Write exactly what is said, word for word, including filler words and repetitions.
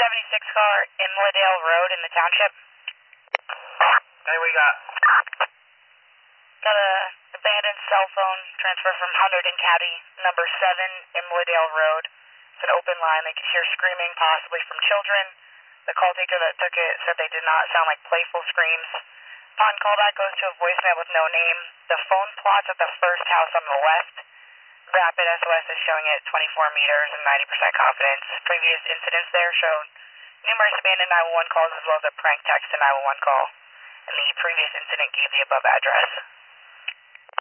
seventy-six car, Imladale Road in the township. Hey, we got? Got a abandoned cell phone transfer from Hunterdon County, number seven, Imladale Road. It's an open line. They could hear screaming, possibly from children. The call taker that took it said they did not sound like playful screams. Upon callback goes to a voicemail with no name. The phone plots at the first house on the left. Rapid S O S is showing it twenty-four meters and ninety percent confidence. Previous incidents there showed numerous abandoned nine one one calls as well as a prank text to nine one one call. And the previous incident gave the above address.